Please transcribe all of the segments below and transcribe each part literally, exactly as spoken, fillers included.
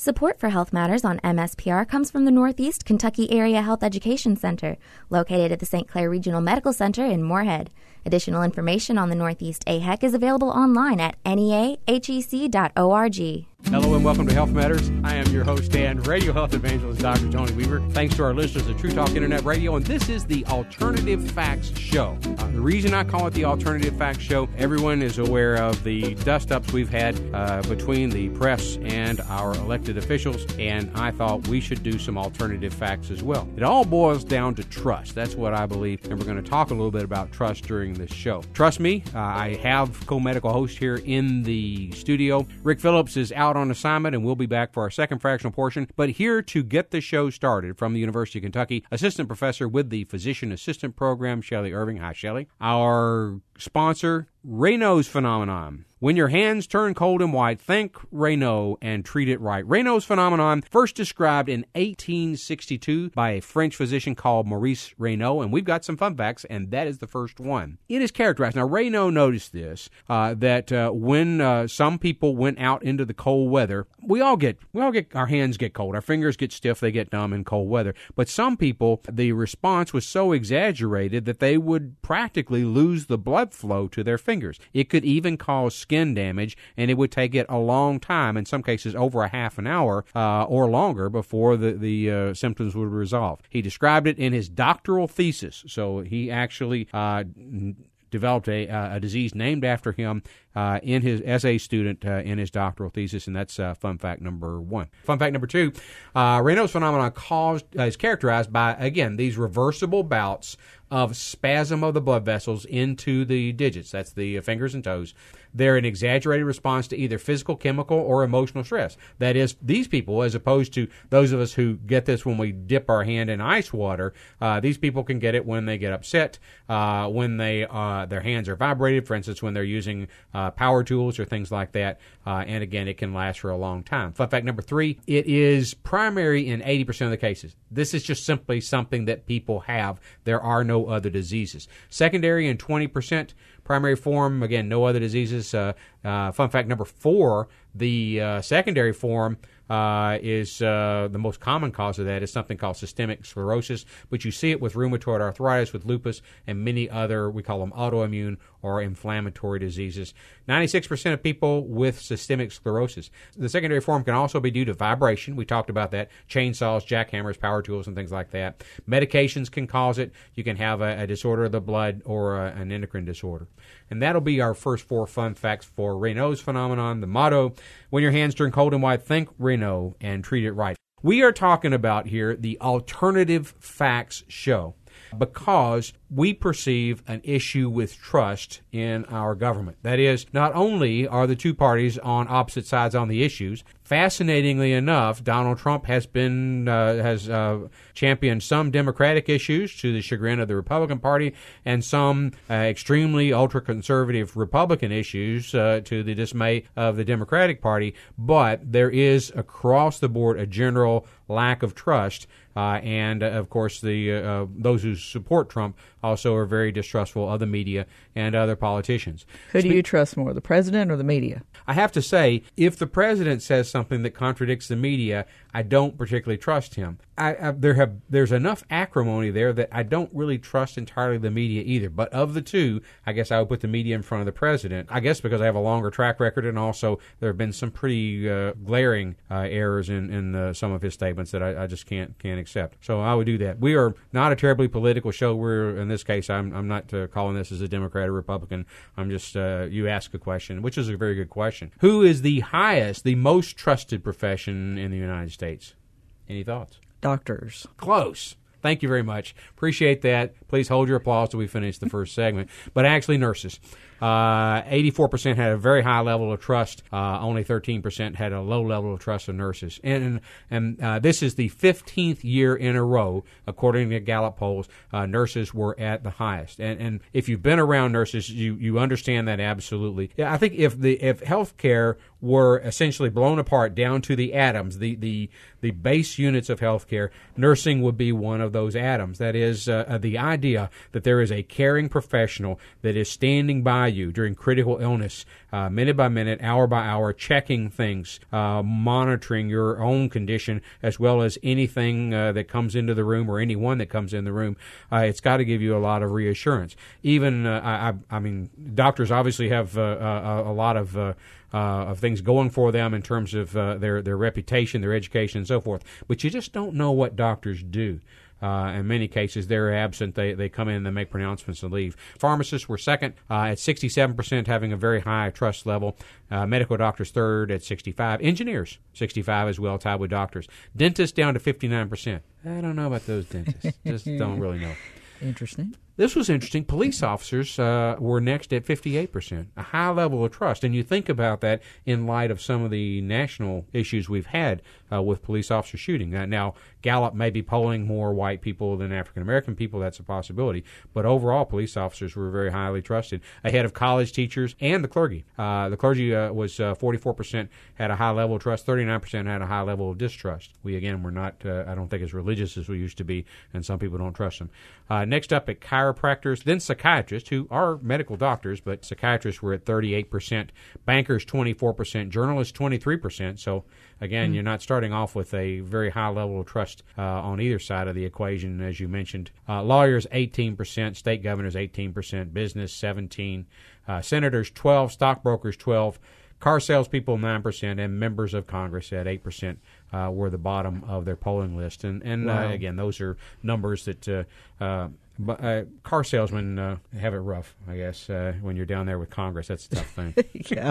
Support for Health Matters on M S P R comes from the Northeast Kentucky Area Health Education Center, located at the Saint Clair Regional Medical Center in Moorhead. Additional information on the Northeast A H E C is available online at N E A H E C dot org. Hello and welcome to Health Matters. I am your host and radio health evangelist, Doctor Tony Weaver. Thanks to our listeners at True Talk Internet Radio, and this is the Alternative Facts Show. Uh, the reason I call it the Alternative Facts Show, everyone is aware of the dust-ups we've had uh, between the press and our elected officials, and I thought we should do some alternative facts as well. It all boils down to trust. That's what I believe, and we're going to talk a little bit about trust during this show. Trust me, uh, I have co-medical host here in the studio. Rick Phillips is out on assignment, and we'll be back for our second fractional portion. But here to get the show started from the University of Kentucky, assistant professor with the Physician Assistant Program, Shelley Irving. Hi, Shelley. Our sponsor, Raynaud's Phenomenon. When your hands turn cold and white, think Raynaud and treat it right. Raynaud's phenomenon, first described in eighteen sixty-two by a French physician called Maurice Raynaud, and we've got some fun facts, and that is the first one. It is characterized. Now, Raynaud noticed this, uh, that uh, when uh, some people went out into the cold weather, we all get, we all get, our hands get cold, our fingers get stiff, they get numb in cold weather. But some people, the response was so exaggerated that they would practically lose the blood flow to their fingers. It could even cause skin damage, and it would take it a long time, in some cases over a half an hour uh, or longer, before the, the uh, symptoms would resolve. He described it in his doctoral thesis, so he actually uh, developed a, uh, a disease named after him uh, in his as a student uh, in his doctoral thesis, and that's uh, fun fact number one. Fun fact number two, uh, Raynaud's phenomenon caused, uh, is characterized by, again, these reversible bouts of spasm of the blood vessels into the digits. That's the fingers and toes. They're an exaggerated response to either physical, chemical, or emotional stress. That is, these people, as opposed to those of us who get this when we dip our hand in ice water, uh, these people can get it when they get upset, uh, when they uh, their hands are vibrated, for instance, when they're using uh, power tools or things like that. Uh, and again, it can last for a long time. Fun fact number three, it is primary in eighty percent of the cases. This is just simply something that people have. There are no other diseases. Secondary in twenty percent. Primary form, again, no other diseases. Uh, uh, fun fact number four, the uh, secondary form uh, is uh, the most common cause of that is something called systemic sclerosis, but you see it with rheumatoid arthritis, with lupus, and many other, we call them autoimmune or inflammatory diseases. ninety-six percent of people with systemic sclerosis. The secondary form can also be due to vibration. We talked about that. Chainsaws, jackhammers, power tools, and things like that. Medications can cause it. You can have a, a disorder of the blood or a, an endocrine disorder. And that'll be our first four fun facts for Raynaud's phenomenon. The motto, when your hands turn cold and white, think Raynaud and treat it right. We are talking about here the Alternative Facts Show, because we perceive an issue with trust in our government. That is, not only are the two parties on opposite sides on the issues, fascinatingly enough, Donald Trump has been uh, has uh, championed some Democratic issues to the chagrin of the Republican Party, and some uh, extremely ultra-conservative Republican issues uh, to the dismay of the Democratic Party. But there is, across the board, a general lack of trust. Uh, and, uh, of course, the uh, those who support Trump also are very distrustful of the media and other politicians. Who do you trust more, the president or the media? I have to say, if the president says something that contradicts the media, I don't particularly trust him. I, I, there have there's enough acrimony there that I don't really trust entirely the media either. But of the two, I guess I would put the media in front of the president. I guess because I have a longer track record, and also there have been some pretty uh, glaring uh, errors in, in uh, some of his statements that I, I just can't can't accept. So I would do that. We are not a terribly political show. We're, in this case, I'm I'm not uh, calling this as a Democrat or Republican. I'm just, uh, you ask a question, which is a very good question. Who is the highest, the most trusted profession in the United States? Any thoughts? Doctors. Close. Thank you very much. Appreciate that. Please hold your applause till we finish the first segment. But actually, nurses. Uh, eighty-four percent had a very high level of trust. Uh, only thirteen percent had a low level of trust of nurses. And and uh, this is the fifteenth year in a row, according to Gallup polls, uh, nurses were at the highest. And and if you've been around nurses, you, you understand that absolutely. Yeah, I think if the if healthcare were essentially blown apart down to the atoms, the the the base units of healthcare, nursing would be one of those atoms. That is uh, the idea that there is a caring professional that is standing by by you during critical illness, uh, minute by minute, hour by hour, checking things, uh, monitoring your own condition as well as anything uh, that comes into the room or anyone that comes in the room. Uh, it's got to give you a lot of reassurance. Even, uh, I, I mean, doctors obviously have uh, a, a lot of uh, uh, of things going for them in terms of uh, their, their reputation, their education, and so forth. But you just don't know what doctors do. Uh, in many cases, they're absent. They they come in, they make pronouncements, and leave. Pharmacists were second uh, at sixty-seven percent, having a very high trust level. Uh, medical doctors third at sixty-five. Engineers, sixty-five as well, tied with doctors. Dentists down to fifty-nine percent. I don't know about those dentists. Just don't really know. Interesting. This was interesting. Police officers uh, were next at fifty-eight percent, a high level of trust. And you think about that in light of some of the national issues we've had uh, with police officer shooting. Uh, now, Gallup may be polling more white people than African-American people. That's a possibility. But overall, police officers were very highly trusted, ahead of college teachers and the clergy. Uh, the clergy uh, was uh, forty-four percent had a high level of trust, thirty-nine percent had a high level of distrust. We, again, were not, uh, I don't think, as religious as we used to be, and some people don't trust them. Uh, next up at chiropractors, then psychiatrists, who are medical doctors, but psychiatrists were at thirty-eight percent, bankers twenty-four percent, journalists twenty-three percent. So, again, mm. you're not starting off with a very high level of trust uh, on either side of the equation, as you mentioned. Uh, lawyers, eighteen percent, state governors, eighteen percent, business, seventeen, uh, senators, twelve, stockbrokers, twelve, car salespeople, nine percent, and members of Congress at eight percent uh, were the bottom of their polling list. And, and wow. uh, again, those are numbers that uh, uh, But uh, car salesmen uh, have it rough, I guess, uh, when you're down there with Congress. That's a tough thing. Yeah.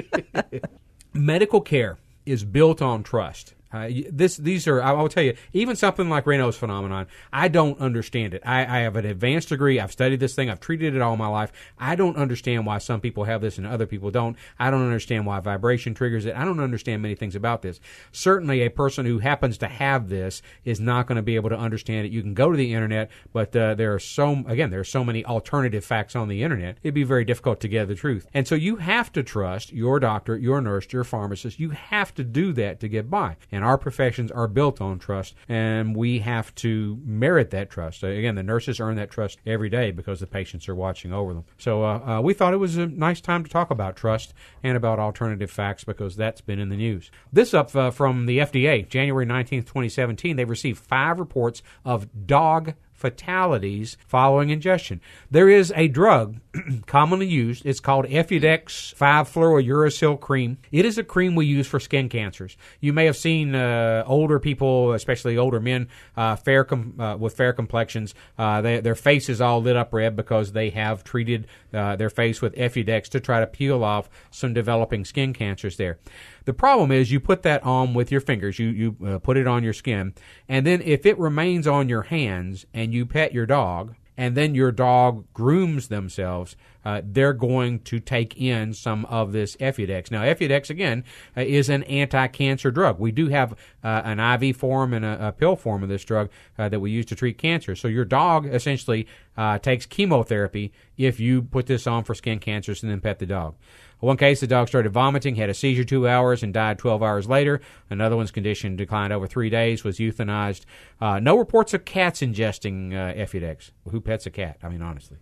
Medical care is built on trust. Uh, this, these are, I will tell you, even something like Raynaud's phenomenon, I don't understand it. I, I have an advanced degree. I've studied this thing. I've treated it all my life. I don't understand why some people have this and other people don't. I don't understand why vibration triggers it. I don't understand many things about this. Certainly, a person who happens to have this is not going to be able to understand it. You can go to the internet, but uh, there are so, again, there are so many alternative facts on the internet. It'd be very difficult to get the truth. And so you have to trust your doctor, your nurse, your pharmacist. You have to do that to get by. And our professions are built on trust, and we have to merit that trust. Again, the nurses earn that trust every day because the patients are watching over them. So uh, uh, we thought it was a nice time to talk about trust and about alternative facts because that's been in the news. This up uh, from the F D A, January nineteenth, twenty seventeen. They've received five reports of dog fatalities following ingestion. There is a drug commonly used. It's called Effudex five fluorouracil cream. It is a cream we use for skin cancers. You may have seen uh, older people, especially older men, uh, fair com- uh, with fair complexions. Uh, they, their face is all lit up red because they have treated uh, their face with Effudex to try to peel off some developing skin cancers there. The problem is you put that on with your fingers. You you uh, put it on your skin, and then if it remains on your hands and you pet your dog, and then your dog grooms themselves, uh, they're going to take in some of this Effudex. Now, Effudex, again, uh, is an anti-cancer drug. We do have uh, an I V form and a, a pill form of this drug uh, that we use to treat cancer. So your dog essentially uh, takes chemotherapy if you put this on for skin cancers and then pet the dog. One case, the dog started vomiting, had a seizure two hours, and died twelve hours later. Another one's condition declined over three days, was euthanized. Uh, no reports of cats ingesting uh, Effudex. Who pets a cat? I mean, honestly.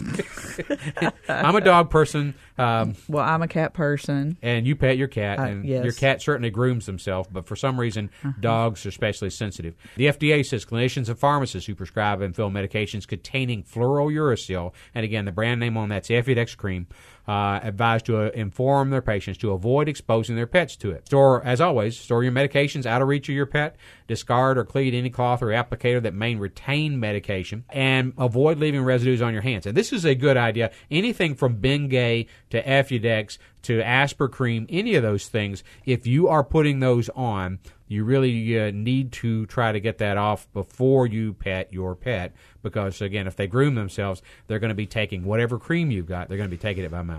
I'm a dog person. Um, well, I'm a cat person. And you pet your cat, uh, and yes. your cat certainly grooms himself, but for some reason, uh-huh. dogs are especially sensitive. The F D A says clinicians and pharmacists who prescribe and fill medications containing fluorouracil, and again, the brand name on that's Effudex cream, uh, advised to uh, inform their patients to avoid exposing their pets to it. Store, as always, store your medications out of reach of your pet. Discard or clean any cloth or applicator that may retain medication, and avoid leaving residues on your hands. And this is a good idea. Anything from Bengay to Effudex to Aspercream, any of those things, if you are putting those on, you really uh, need to try to get that off before you pet your pet, because, again, if they groom themselves, they're going to be taking whatever cream you've got, they're going to be taking it by mouth.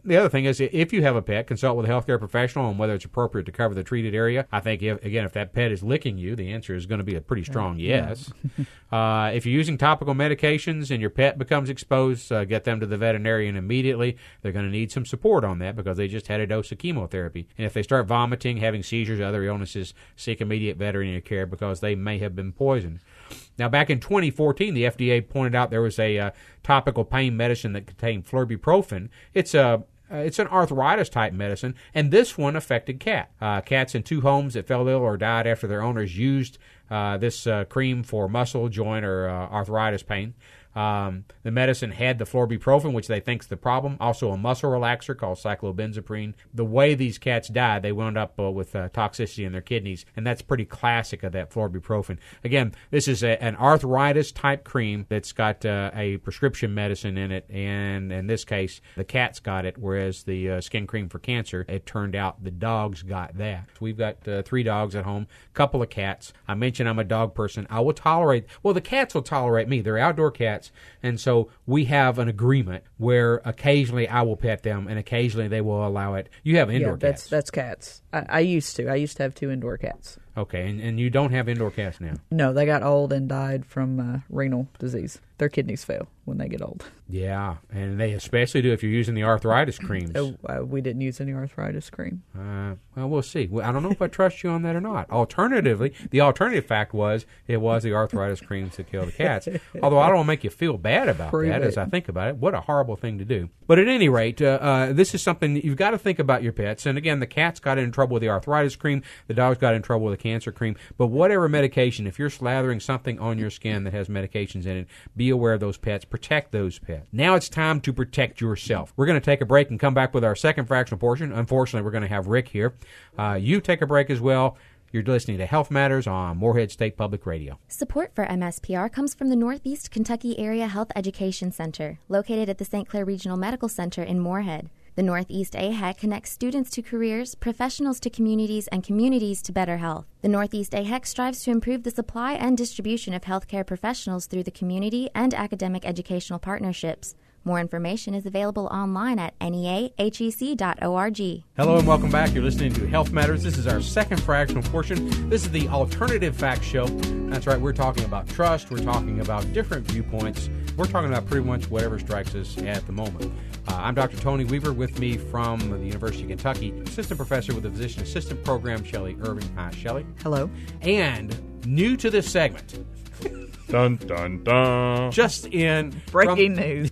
The other thing is, if you have a pet, consult with a healthcare professional on whether it's appropriate to cover the treated area. I think, if, again, if that pet is licking you, the answer is going to be a pretty strong yes. uh, if you're using topical medications and your pet becomes exposed, uh, get them to the veterinarian immediately. They're going to need some support on that because they just had a dose of chemotherapy. And if they start vomiting, having seizures, other illnesses, seek immediate veterinary care because they may have been poisoned. Now, back in twenty fourteen, the F D A pointed out there was a uh, topical pain medicine that contained flurbiprofen. It's a Uh, it's an arthritis-type medicine, and this one affected cat. Uh, cats in two homes that fell ill or died after their owners used uh, this uh, cream for muscle, joint, or uh, arthritis pain. Um, the medicine had the flurbiprofen, which they think is the problem, also a muscle relaxer called cyclobenzaprine. The way these cats died, they wound up uh, with uh, toxicity in their kidneys, and that's pretty classic of that flurbiprofen. Again, this is a, an arthritis-type cream that's got uh, a prescription medicine in it, and in this case, the cats got it, whereas the uh, skin cream for cancer, it turned out the dogs got that. We've got uh, three dogs at home, a couple of cats. I mentioned I'm a dog person. I will tolerate, well, the cats will tolerate me. They're outdoor cats. And so we have an agreement where occasionally I will pet them and occasionally they will allow it. You have indoor yeah, that's, cats. That's cats. I, I used to. I used to have two indoor cats. Okay, and, and you don't have indoor cats now? No, they got old and died from uh, renal disease. Their kidneys fail when they get old. Yeah, and they especially do if you're using the arthritis creams. Uh, uh, we didn't use any arthritis cream. Uh, well, we'll see. Well, I don't know if I trust you on that or not. Alternatively, the alternative fact was it was the arthritis creams that killed the cats. Although I don't want to make you feel bad about Prove that it. as I think about it. What a horrible thing to do. But at any rate, uh, uh, this is something that you've got to think about your pets. And again, the cats got in trouble with the arthritis cream. The dogs got in trouble with the cancer cream. But whatever medication, if you're slathering something on your skin that has medications in it, be aware of those pets. Protect those pets. Now it's time to protect yourself. We're going to take a break and come back with our second fractional portion. Unfortunately, we're going to have Rick here. Uh, you take a break as well. You're listening to Health Matters on Morehead State Public Radio. Support for M S P R comes from the Northeast Kentucky Area Health Education Center, located at the Saint Clair Regional Medical Center in Morehead. The Northeast A H E C connects students to careers, professionals to communities, and communities to better health. The Northeast A H E C strives to improve the supply and distribution of healthcare professionals through the community and academic educational partnerships. More information is available online at N E A H E C dot org. Hello and welcome back. You're listening to Health Matters. This is our second fractional portion. This is the Alternative Facts Show. That's right, we're talking about trust. We're talking about different viewpoints. We're talking about pretty much whatever strikes us at the moment. Uh, I'm Doctor Tony Weaver. With me from the University of Kentucky, assistant professor with the Physician Assistant Program, Shelley Irving. Hi, Shelley. Hello. And new to this segment. Dun, dun, dun. Just in. Breaking from, news.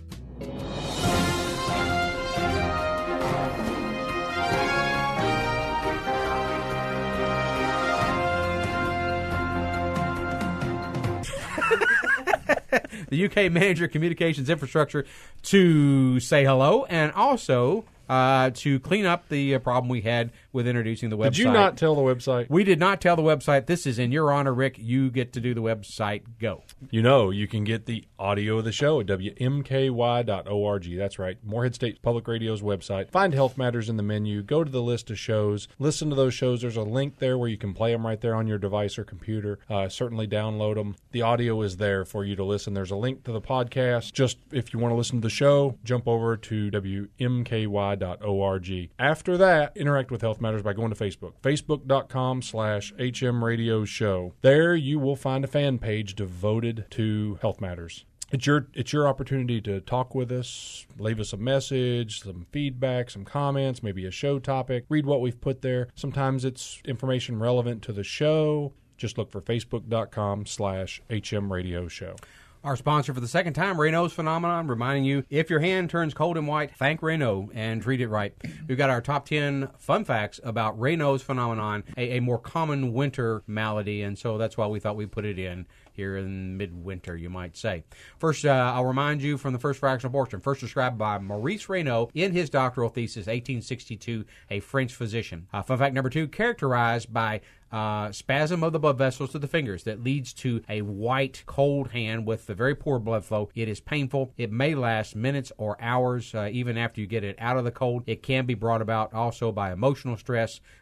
the U K Manager of Communications Infrastructure to say hello and also uh, to clean up the uh, problem we had with introducing the website. Did you not tell the website? We did not tell the website. This is in your honor, Rick. You get to do the website. Go. You know, you can get the audio of the show at W M K Y dot org. That's right, Morehead State Public Radio's website. Find Health Matters in the menu. Go to the list of shows. Listen to those shows. There's a link there where you can play them right there on your device or computer. Uh, certainly download them. The audio is there for you to listen. There's a link to the podcast. Just if you want to listen to the show, jump over to W M K Y dot org. After that, interact with Health Matters by going to Facebook. Facebook.com slash HM Radio Show. There you will find a fan page devoted to Health Matters. It's your it's your opportunity to talk with us, leave us a message, some feedback, some comments, maybe a show topic. Read what we've put there. Sometimes it's information relevant to the show. Just look for Facebook.com slash HM Radio Show. Our sponsor for the second time, Raynaud's Phenomenon, reminding you, if your hand turns cold and white, thank Raynaud and treat it right. We've got our top ten fun facts about Raynaud's Phenomenon, a, a more common winter malady, and so that's why we thought we'd put it in here in midwinter, you might say. First, uh, I'll remind you from the first fractional portion, first described by Maurice Raynaud in his doctoral thesis, eighteen sixty-two, a French physician. Uh, fun fact number two, characterized by Uh, spasm of the blood vessels to the fingers that leads to a white, cold hand with the very poor blood flow. It is painful. It may last minutes or hours, uh, even after you get it out of the cold. It can be brought about also by emotional stress,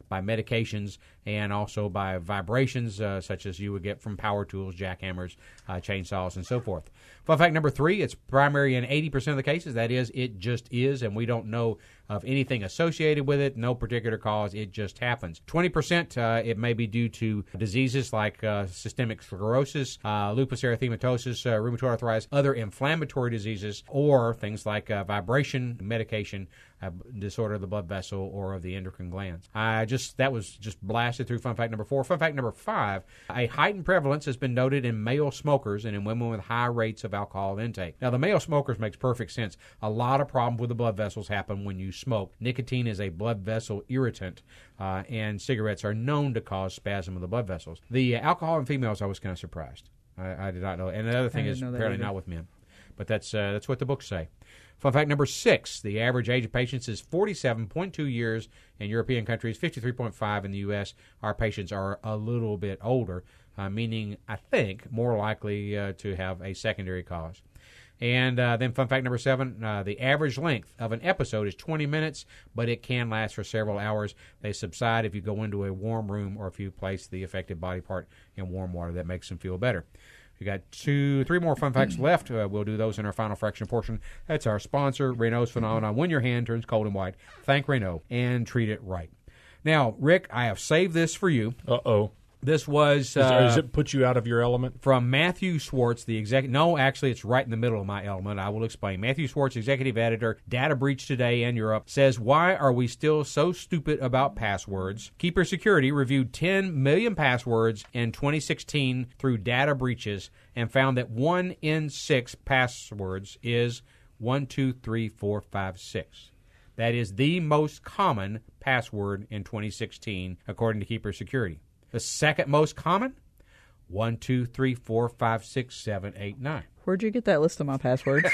by medications and also by vibrations, uh, such as you would get from power tools, jackhammers, uh, chainsaws, and so forth. Fun fact number three, it's primary in eighty percent of the cases. That is, it just is, and we don't know of anything associated with it, no particular cause, it just happens. twenty percent, uh, it may be due to diseases like uh, systemic sclerosis, uh, lupus erythematosus, uh, rheumatoid arthritis, other inflammatory diseases, or things like uh, vibration, medication, uh, disorder of the blood vessel, or of the endocrine glands. I just, that was just blasted through fun fact number four. Fun fact number five, a heightened prevalence has been noted in male smokers and in women with high rates of alcohol intake. Now, the male smokers makes perfect sense. A lot of problems with the blood vessels happen when you smoke. Nicotine is a blood vessel irritant, uh, and cigarettes are known to cause spasm of the blood vessels. The uh, alcohol in females, I was kind of surprised. I, I did not know. And the other thing is apparently not with men. But that's uh, that's what the books say. Fun fact number six, the average age of patients is forty-seven point two years in European countries, fifty-three point five in the U S. Our patients are a little bit older, uh, meaning, I think, more likely uh, to have a secondary cause. And uh, then fun fact number seven, uh, the average length of an episode is twenty minutes, but it can last for several hours. They subside if you go into a warm room or if you place the affected body part in warm water. That makes them feel better. We got two, three more fun facts left. Uh, we'll do those in our final fraction portion. That's our sponsor, Renault's Phenomenon. When your hand turns cold and white, thank Renault and treat it right. Now, Rick, I have saved this for you. Uh-oh. This was... Uh, Is, does it put you out of your element? From Matthew Schwartz, the executive... No, actually, it's right in the middle of my element. I will explain. Matthew Schwartz, executive editor, Data Breach Today and Europe, says, why are we still so stupid about passwords? Keeper Security reviewed ten million passwords in twenty sixteen through data breaches and found that one in six passwords is one two three four five six. That is the most common password in twenty sixteen, according to Keeper Security. The second most common, one, two, three, four, five, six, seven, eight, nine. Where'd you get that list of my passwords?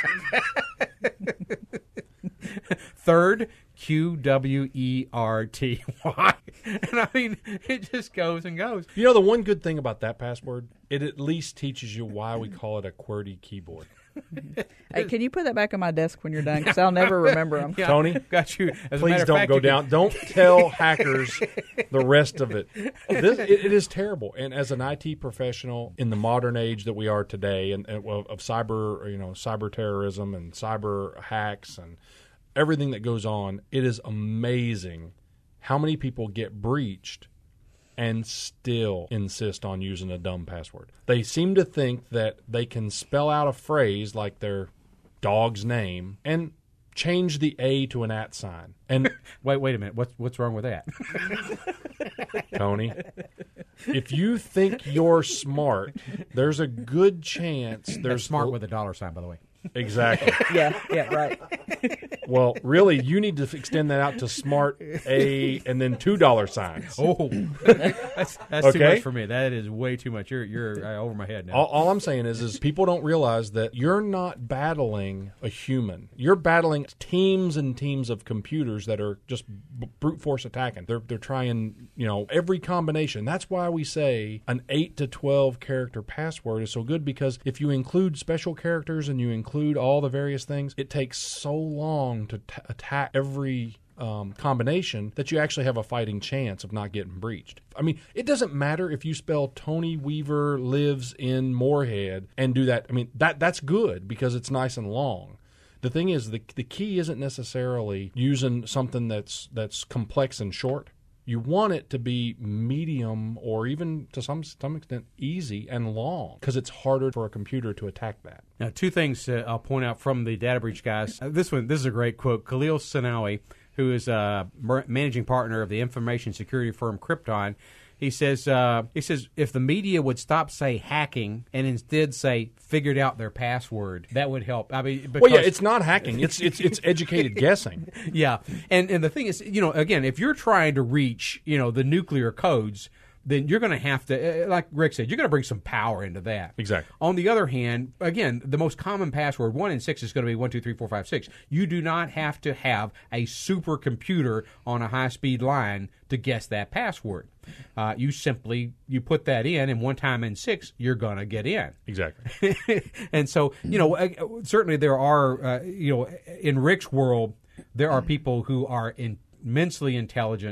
Third, Q W E R T Y. And I mean, it just goes and goes. You know, the one good thing about that password, it at least teaches you why we call it a QWERTY keyboard. Hey, can you put that back on my desk when you're done? Because I'll never remember them. Yeah, Tony, got you. As please don't fact, go you down. Can... Don't tell hackers the rest of it. This, it. It is terrible. And as an I T professional in the modern age that we are today, and, and of, of cyber, you know, cyber terrorism and cyber hacks and everything that goes on, it is amazing how many people get breached and still insist on using a dumb password. They seem to think that they can spell out a phrase like their dog's name and change the A to an at sign. And wait, wait a minute. What's what's wrong with that? Tony, if you think you're smart, there's a good chance there's That's smart l- with a dollar sign, by the way. Exactly. Yeah, yeah, right. Well, really, you need to extend that out to smart A and then two dollar signs. Oh, that's, that's okay? too much for me. That is way too much. You're you're uh, over my head now. All, all I'm saying is, is people don't realize that you're not battling a human. You're battling teams and teams of computers that are just b- brute force attacking. They're they're trying, you know, every combination. That's why we say an eight to twelve character password is so good, because if you include special characters and you include include all the various things, it takes so long to t- attack every um, combination that you actually have a fighting chance of not getting breached. I mean, it doesn't matter if you spell Tony Weaver lives in Moorhead and do that. I mean, that that's good because it's nice and long. The thing is, the the key isn't necessarily using something that's that's complex and short. You want it to be medium or even to some some extent easy and long, because it's harder for a computer to attack that. Now, two things uh, I'll point out from the data breach guys. Uh, this one, this is a great quote. Khalil Sanawi, who is a managing partner of the information security firm Krypton, he says, uh, he says, if the media would stop say hacking and instead say figured out their password, that would help. I mean, because, well, yeah, it's not hacking; it's it's it's educated guessing. Yeah, and and the thing is, you know, again, if you're trying to reach, you know, the nuclear codes, then you're going to have to, like Rick said, you're going to bring some power into that. Exactly. On the other hand, again, the most common password, one in six, is going to be one, two, three, four, five, six. You do not have to have a supercomputer on a high-speed line to guess that password. Uh, you simply, you put that in, and one time in six, you're going to get in. Exactly. And so, you know, certainly there are, uh, you know, in Rick's world, there are people who are in, immensely intelligent,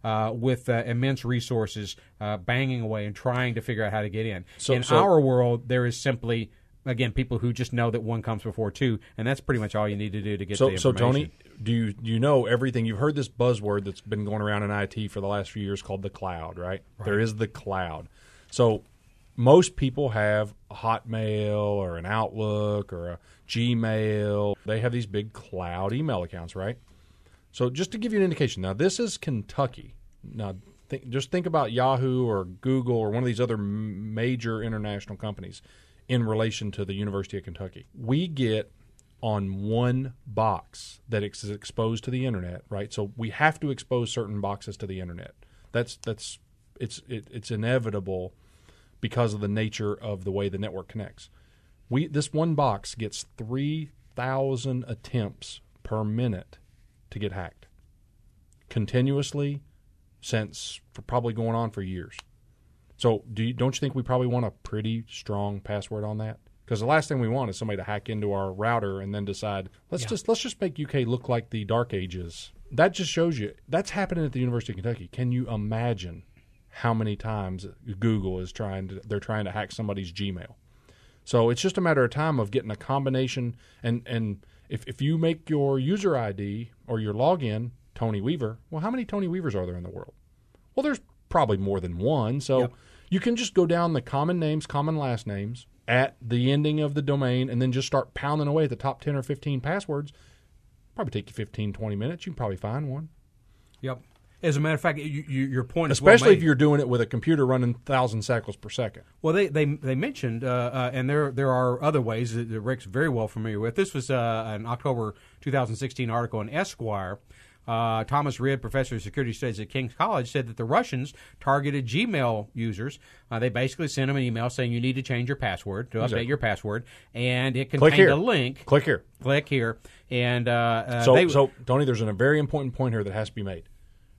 uh, with uh, immense resources uh, banging away and trying to figure out how to get in. So, in so, our world, there is simply, again, people who just know that one comes before two, and that's pretty much all you need to do to get so, the information. So, Tony, do you, do you know everything? You've heard this buzzword that's been going around in I T for the last few years called the cloud, right? right. There is the cloud. So most people have a Hotmail or an Outlook or a Gmail. They have these big cloud email accounts, right? So just to give you an indication, now this is Kentucky. Now th- just think about Yahoo or Google or one of these other m- major international companies in relation to the University of Kentucky. We get on one box that is exposed to the internet, right? So we have to expose certain boxes to the internet. That's that's it's it, it's inevitable because of the nature of the way the network connects. We this one box gets three thousand attempts per minute to get hacked, continuously, since for probably going on for years. So do you, don't you think we probably want a pretty strong password on that? Because the last thing we want is somebody to hack into our router and then decide let's yeah. just let's just make U K look like the Dark Ages. That just shows you that's happening at the University of Kentucky. Can you imagine how many times Google is trying to they're trying to hack somebody's Gmail? So it's just a matter of time of getting a combination. And, and if, if you make your user I D or your login Tony Weaver, well, how many Tony Weavers are there in the world? Well, there's probably more than one. So yep. you can just go down the common names, common last names at the ending of the domain and then just start pounding away at the top ten or fifteen passwords. Probably take you fifteen, twenty minutes. You can probably find one. Yep. As a matter of fact, you, you, your point is especially well made. if you're doing it with a computer running one thousand cycles per second. Well, they they, they mentioned, uh, uh, and there there are other ways that, that Rick's very well familiar with. This was uh, an October two thousand sixteen article in Esquire. Uh, Thomas Ridd, professor of security studies at King's College, said that the Russians targeted Gmail users. Uh, they basically sent them an email saying you need to change your password, to exactly. update your password, and it contained a link. Click here. Click here. And uh, uh, so, they, so, Tony, there's a very important point here that has to be made.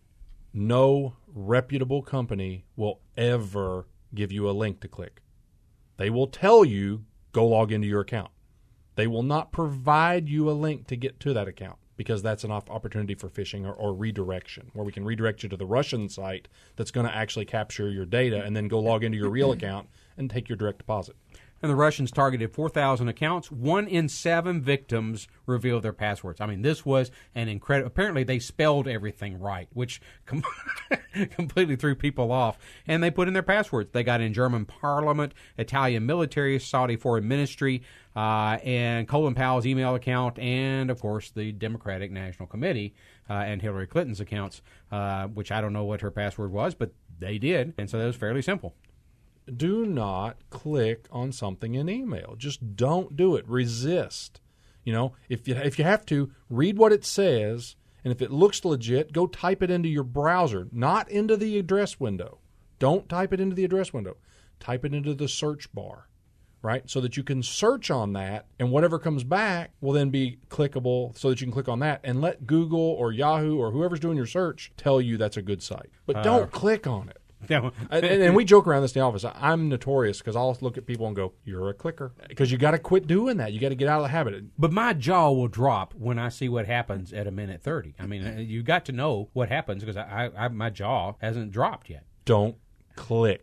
No reputable company will ever give you a link to click. They will tell you, go log into your account. They will not provide you a link to get to that account, because that's an opportunity for phishing or, or redirection, where we can redirect you to the Russian site that's going to actually capture your data and then go log into your real account and take your direct deposit. And the Russians targeted four thousand accounts. One in seven victims revealed their passwords. I mean, this was an incredible... Apparently, they spelled everything right, which com- completely threw people off. And they put in their passwords. They got in German parliament, Italian military, Saudi foreign ministry, uh, and Colin Powell's email account, and, of course, the Democratic National Committee uh, and Hillary Clinton's accounts, uh, which I don't know what her password was, but they did. And so that was fairly simple. Do not click on something in email. Just don't do it. Resist. You know, if you if you have to, read what it says, and if it looks legit, go type it into your browser, not into the address window. Don't type it into the address window. Type it into the search bar, right? So that you can search on that, and whatever comes back will then be clickable so that you can click on that and let Google or Yahoo or whoever's doing your search tell you that's a good site. But don't uh, click on it. Yeah. and, and we joke around this in the office. I'm notorious because I'll look at people and go, you're a clicker. Because you got to quit doing that. You got to get out of the habit. But my jaw will drop when I see what happens at a minute thirty. I mean, you got to know what happens because I, I, my jaw hasn't dropped yet. Don't click.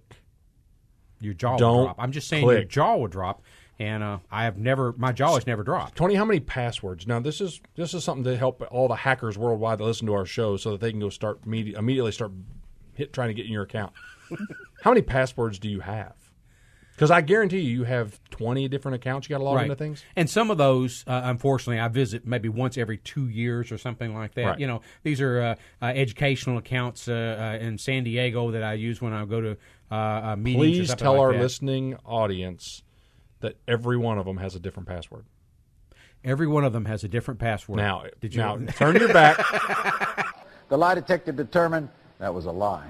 Your jaw Don't will drop. I'm just saying click. Your jaw will drop. And uh, I have never, my jaw has never dropped. Tony, how many passwords? Now, this is this is something to help all the hackers worldwide that listen to our show so that they can go start immediately, immediately start hit trying to get in your account. How many passwords do you have? Because I guarantee you, you have twenty different accounts you got to log right. into things. And some of those, uh, unfortunately, I visit maybe once every two years or something like that. Right. You know, these are uh, uh, educational accounts uh, uh, in San Diego that I use when I go to uh, uh, meetings. Please or something tell like our that. listening audience that every one of them has a different password. Every one of them has a different password. Now, Did you now turn your back. The lie detector determined that was a lie.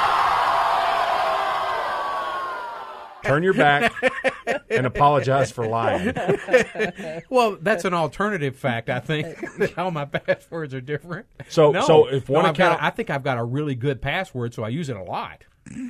Turn your back and apologize for lying. Well, that's an alternative fact, I think, that all my passwords are different. So, no, so if one no, I've account, got, I think I've got a really good password, so I use it a lot.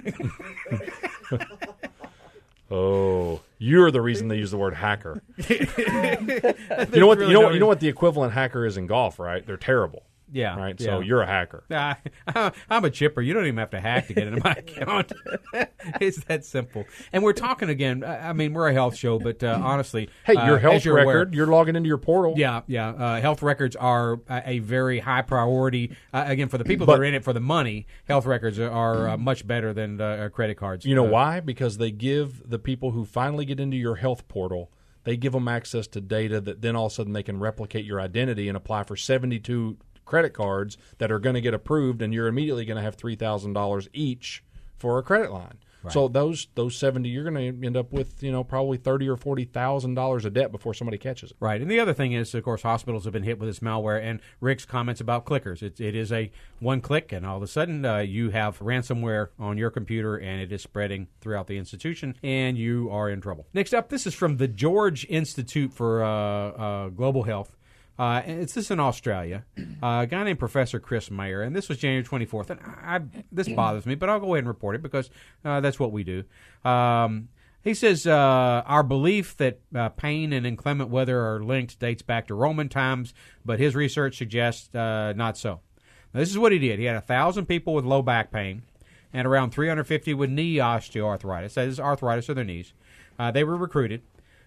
Oh, you're the reason they use the word hacker. you know what? You know what? You know what the equivalent hacker is in golf, right? They're terrible. Yeah. Right. Yeah. So you're a hacker. I, I'm a chipper. You don't even have to hack to get into my account. It's that simple. And we're talking again. I mean, we're a health show, but uh, honestly, Hey, your uh, health as you're record, aware, you're logging into your portal. Yeah, yeah. Uh, health records are a, a very high priority. Uh, again, for the people But- that are in it for the money, health records are, are uh, much better than uh, credit cards. You know Uh, why? Because they give the people who finally get into your health portal, they give them access to data that then all of a sudden they can replicate your identity and apply for seventy-two credit cards that are going to get approved, and you're immediately going to have three thousand dollars each for a credit line. Right. So those those seventy, you're going to end up with, you know, probably thirty or forty thousand dollars of debt before somebody catches it. Right, and the other thing is, of course, hospitals have been hit with this malware, and Rick's comments about clickers. It, it is a one click, and all of a sudden uh, you have ransomware on your computer, and it is spreading throughout the institution, and you are in trouble. Next up, this is from the George Institute for uh, uh, Global Health. Uh, and it's this in Australia. Uh, a guy named Professor Chris Mayer, and this was January twenty-fourth. And I, I, this bothers me, but I'll go ahead and report it because uh, that's what we do. Um, he says uh, our belief that uh, pain and inclement weather are linked dates back to Roman times, but his research suggests uh, not so. Now, this is what he did. He had one thousand people with low back pain and around three hundred fifty with knee osteoarthritis. That is arthritis of their knees. Uh, they were recruited.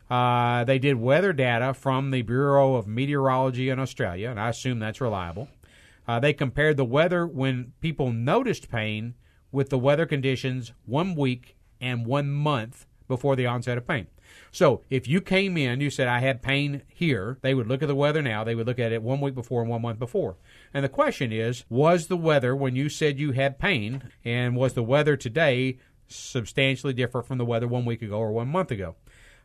Uh, they did weather data from the Bureau of Meteorology in Australia, and I assume that's reliable. Uh, they compared the weather when people noticed pain with the weather conditions one week and one month before the onset of pain. So if you came in, you said, I had pain here, they would look at the weather now, they would look at it one week before and one month before. And the question is, was the weather when you said you had pain, and was the weather today substantially different from the weather one week ago or one month ago?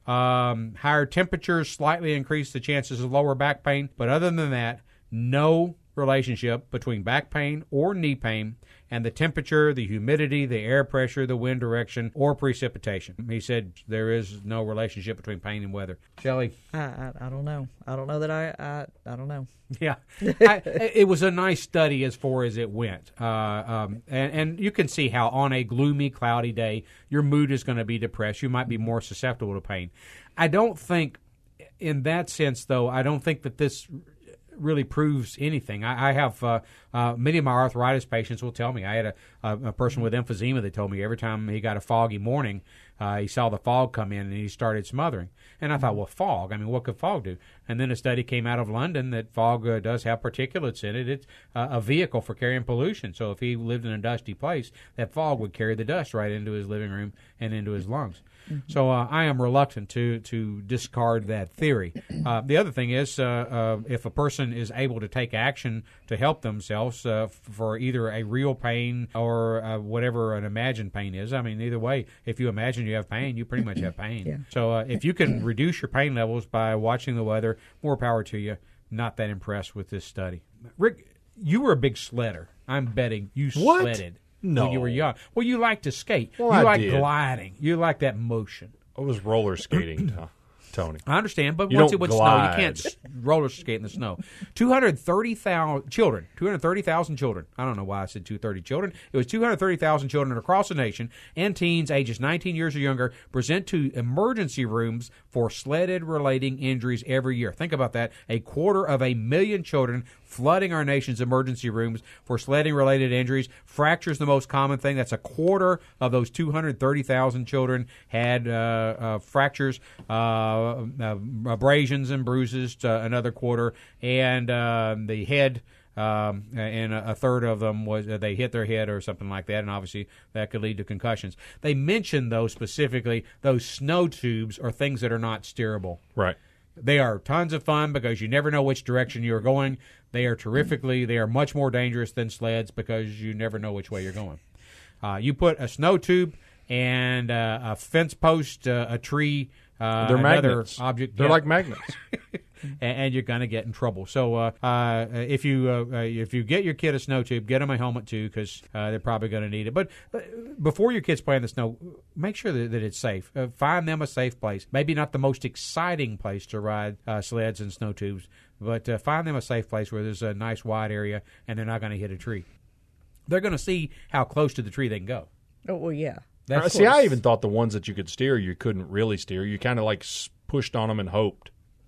Um, higher temperatures slightly increase the chances of lower back pain, but other than that, no relationship between back pain or knee pain and the temperature, the humidity, the air pressure, the wind direction, or precipitation. He said there is no relationship between pain and weather. Shelley? I, I, I don't know. I don't know that I, I, I don't know. Yeah. I, it was a nice study as far as it went. Uh, um, and, and you can see how on a gloomy, cloudy day, your mood is going to be depressed. You might be more susceptible to pain. I don't think, in that sense, though, I don't think that this really proves anything. I, I have uh, uh, many of my arthritis patients will tell me. I had a, a, a person with emphysema that told me every time he got a foggy morning, uh, he saw the fog come in and he started smothering. And I thought, well, fog, I mean, what could fog do? And then a study came out of London that fog uh, does have particulates in it. It's uh, a vehicle for carrying pollution. So if he lived in a dusty place, that fog would carry the dust right into his living room and into his lungs. Mm-hmm. So uh, I am reluctant to to discard that theory. Uh, the other thing is, uh, uh, if a person is able to take action to help themselves uh, f- for either a real pain or uh, whatever an imagined pain is, I mean, either way, if you imagine you have pain, you pretty much have pain. Yeah. So uh, if you can reduce your pain levels by watching the weather, more power to you. Not that impressed with this study. Rick, you were a big sledder. I'm betting you What? sledded. No. When you were young. Well, you like to skate. Well, you I like did. gliding. You like that motion. I was roller skating, to- Tony. I understand, but You once don't it would snow, glide. you can't s- roller skate in the snow. two hundred thirty thousand children, two hundred thirty thousand children. I don't know why I said two hundred thirty children. It was two hundred thirty thousand children across the nation and teens ages nineteen years or younger present to emergency rooms for sledded-relating injuries every year. Think about that. A quarter of a million children flooding our nation's emergency rooms for sledding-related injuries. Fractures the most common thing. That's a quarter of those two hundred thirty thousand children had uh, uh, fractures, uh, uh, abrasions and bruises, uh, another quarter, and uh, the head, um, and a, a third of them was uh, they hit their head or something like that, and obviously that could lead to concussions. They mentioned, though, specifically, those snow tubes are things that are not steerable. Right. They are tons of fun because you never know which direction you're going. They are terrifically, they are much more dangerous than sleds because you never know which way you're going. Uh, you put a snow tube and uh, a fence post, uh, a tree, uh, They're another magnets. object. They're yeah. like magnets. and, and you're going to get in trouble. So uh, uh, if you uh, uh, if you get your kid a snow tube, get them a helmet too, because uh, they're probably going to need it. But uh, before your kids play in the snow, make sure that, that it's safe. Uh, find them a safe place. Maybe not the most exciting place to ride uh, sleds and snow tubes, but uh, find them a safe place where there's a nice wide area and they're not going to hit a tree. They're going to see how close to the tree they can go. Oh, well, yeah. That's Uh, See, I even thought the ones that you could steer, you couldn't really steer. You kind of like s- pushed on them and hoped.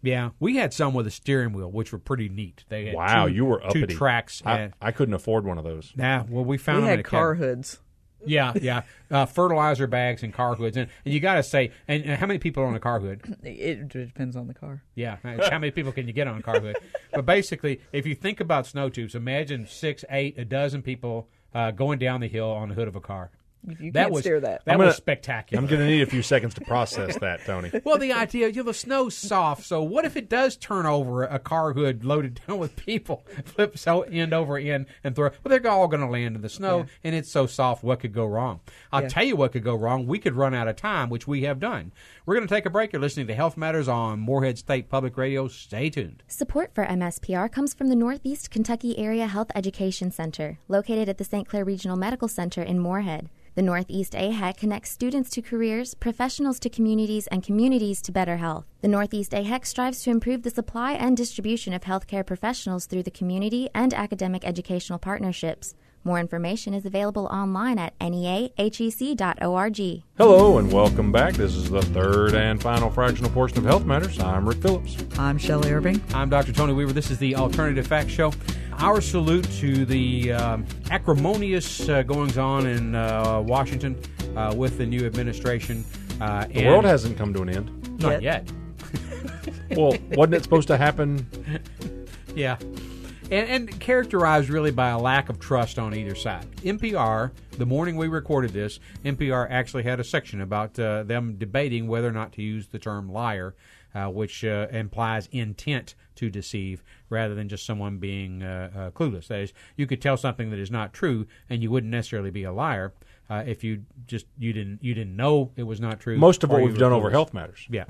Yeah, we had some with a steering wheel, which were pretty neat. They had Wow, two, you were two uppity. tracks. I, and, I couldn't afford one of those. nah, well, we found We them had in a car cabinet. hoods. Yeah, yeah, uh, fertilizer bags and car hoods, and, and you got to say, and, and how many people are on a car hood? It depends on the car. Yeah, how many people can you get on a car hood? But basically, if you think about snow tubes, imagine six, eight, a dozen people uh, going down the hill on the hood of a car. You that can't was steer that. That I'm gonna- was spectacular. I'm going to need a few seconds to process that, Tony. Well, the idea, you know, the snow's soft, so what if it does turn over a car hood loaded down with people, flip so end over end and throw? Well, they're all going to land in the snow, Yeah. and it's so soft, what could go wrong? I'll Yeah. tell you what could go wrong. We could run out of time, which we have done. We're going to take a break. You're listening to Health Matters on Morehead State Public Radio. Stay tuned. Support for M S P R comes from the Northeast Kentucky Area Health Education Center, located at the Saint Clair Regional Medical Center in Morehead. The Northeast A H E C connects students to careers, professionals to communities, and communities to better health. The Northeast A H E C strives to improve the supply and distribution of healthcare professionals through the community and academic educational partnerships. More information is available online at N E A H E C dot org. Hello and welcome back. This is the third and final fractional portion of Health Matters. I'm Rick Phillips. I'm Shelley Irving. I'm Doctor Tony Weaver. This is the Alternative Facts Show. Our salute to the um, acrimonious uh, goings-on in uh, Washington uh, with the new administration. Uh, The world hasn't come to an end. Not yet. Well, wasn't it supposed to happen? Yeah. And, and characterized really by a lack of trust on either side. N P R, the morning we recorded this, N P R actually had a section about uh, them debating whether or not to use the term liar, uh, which uh, implies intent to deceive rather than just someone being uh, uh, clueless. That is, you could tell something that is not true, and you wouldn't necessarily be a liar uh, if you just you didn't you didn't know it was not true. Most of or what you we've were done over clueless. Health Matters. Yeah.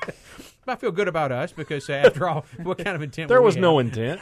I feel good about us because, uh, after all, what kind of intent There would we was have? no intent.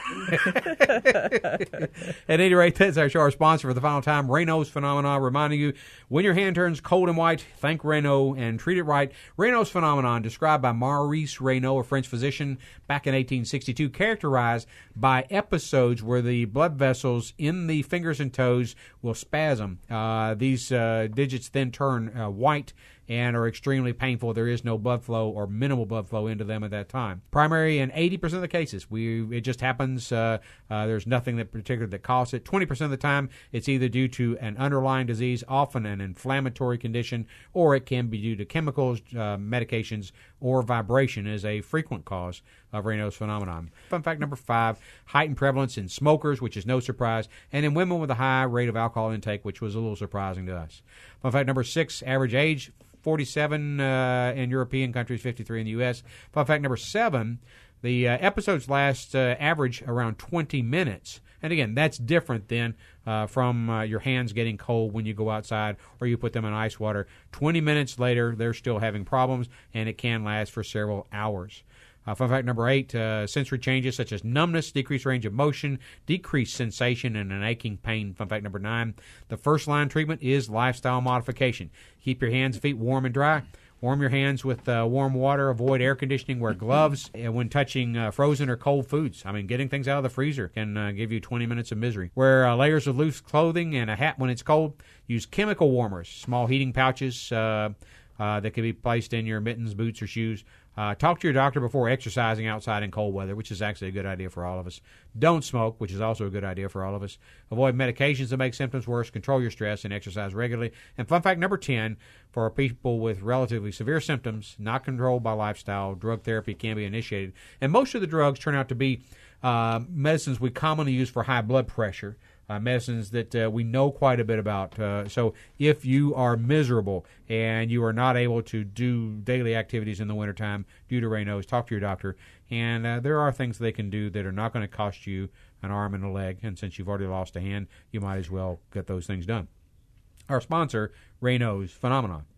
At any rate, that's our show. Our sponsor for the final time, Raynaud's Phenomenon, reminding you, when your hand turns cold and white, thank Raynaud and treat it right. Raynaud's Phenomenon, described by Maurice Raynaud, a French physician, back in eighteen sixty-two, characterized by episodes where the blood vessels in the fingers and toes will spasm. Uh, these uh, digits then turn uh, white and are extremely painful. There is no blood flow or minimal blood flow into them at that time. Primary in eighty percent of the cases. We It just happens. Uh, uh, there's nothing that particular that causes it. twenty percent of the time, it's either due to an underlying disease, often an inflammatory condition, or it can be due to chemicals, uh, medications, or vibration is a frequent cause of Raynaud's phenomenon. Fun fact number five, heightened prevalence in smokers, which is no surprise, and in women with a high rate of alcohol intake, which was a little surprising to us. Fun fact number six, average age, forty-seven uh, in European countries, fifty-three in the U S. Fun fact number seven, the uh, episodes last uh, average around twenty minutes. And again, that's different than uh, from uh, your hands getting cold when you go outside or you put them in ice water. twenty minutes later, they're still having problems, and it can last for several hours. Uh, fun fact number eight, uh, sensory changes such as numbness, decreased range of motion, decreased sensation, and an aching pain. Fun fact number nine, the first line treatment is lifestyle modification. Keep your hands and feet warm and dry. Warm your hands with uh, warm water. Avoid air conditioning. Wear gloves and when touching uh, frozen or cold foods. I mean, getting things out of the freezer can uh, give you twenty minutes of misery. Wear uh, layers of loose clothing and a hat when it's cold. Use chemical warmers, small heating pouches uh, uh, that can be placed in your mittens, boots, or shoes. Uh, talk to your doctor before exercising outside in cold weather, which is actually a good idea for all of us. Don't smoke, which is also a good idea for all of us. Avoid medications that make symptoms worse. Control your stress and exercise regularly. And fun fact number ten, for people with relatively severe symptoms, not controlled by lifestyle, drug therapy can be initiated. And most of the drugs turn out to be uh, medicines we commonly use for high blood pressure. Uh, medicines that uh, we know quite a bit about. Uh, so if you are miserable and you are not able to do daily activities in the wintertime due to Raynaud's, talk to your doctor. And uh, there are things they can do that are not going to cost you an arm and a leg. And since you've already lost a hand, you might as well get those things done. Our sponsor, Raynaud's Phenomenon.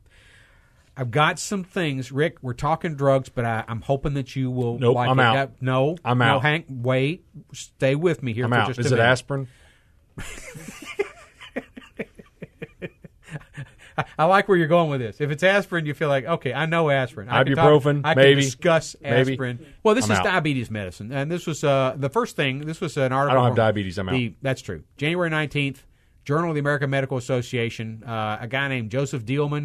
I've got some things. Rick, we're talking drugs, but I, I'm hoping that you will Nope, like I'm it. out. That, no. I'm no, out. Hank, wait. Stay with me here I'm for out. just Is a it minute. aspirin? I like where you're going with this. If it's aspirin, you feel like, okay, I know aspirin. I can Ibuprofen, talk, I maybe. can discuss Maybe. aspirin. Well, this I'm is out. diabetes medicine. And this was uh, the first thing. This was an article. I don't have from diabetes. I'm the, out. That's true. January nineteenth, Journal of the American Medical Association. Uh, a guy named Joseph Dielman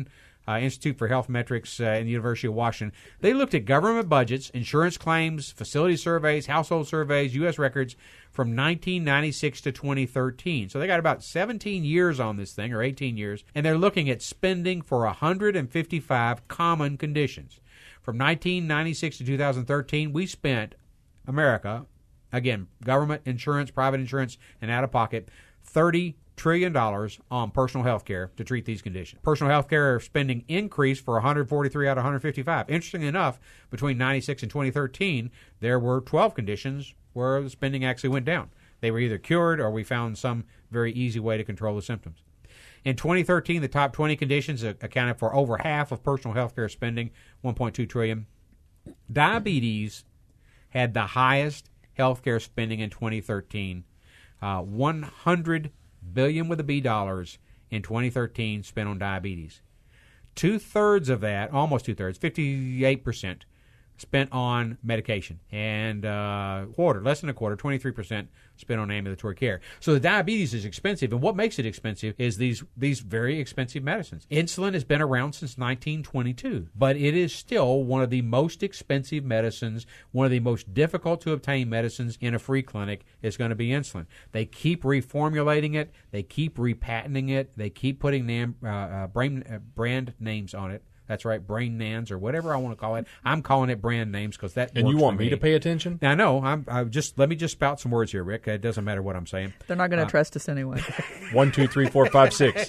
uh, Institute for Health Metrics uh, in the University of Washington. They looked at government budgets, insurance claims, facility surveys, household surveys, U S records from nineteen ninety-six to twenty thirteen. So they got about seventeen years on this thing, or eighteen years, and they're looking at spending for one hundred fifty-five common conditions. From nineteen ninety-six to two thousand thirteen, we spent, America, again, government, insurance, private insurance, and out-of-pocket, thirty trillion dollars on personal health care to treat these conditions. Personal health care spending increased for one hundred forty-three out of one hundred fifty-five. Interestingly enough, between ninety-six and twenty thirteen, there were twelve conditions where the spending actually went down. They were either cured or we found some very easy way to control the symptoms. In twenty thirteen, the top twenty conditions accounted for over half of personal health care spending, one point two trillion dollars. Diabetes had the highest health care spending in twenty thirteen, uh, one hundred billion with a B dollars in twenty thirteen spent on diabetes. Two-thirds of that, almost two-thirds, fifty-eight percent, spent on medication. And uh, quarter, less than a quarter, twenty-three percent spent on ambulatory care. So the diabetes is expensive, and what makes it expensive is these these very expensive medicines. Insulin has been around since nineteen twenty-two, but it is still one of the most expensive medicines, one of the most difficult to obtain medicines in a free clinic is going to be insulin. They keep reformulating it, they keep repatenting it, they keep putting nam, uh, uh, brand, uh, brand names on it. That's right, brain nans or whatever I want to call it. I'm calling it brand names because that. And works you want for me to pay attention? Now, no, I'm. I just let me just spout some words here, Rick. It doesn't matter what I'm saying. They're not going to uh, trust us anyway. One, two, three, four, five, six.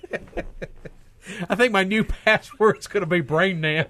I think my new password's going to be brain nan.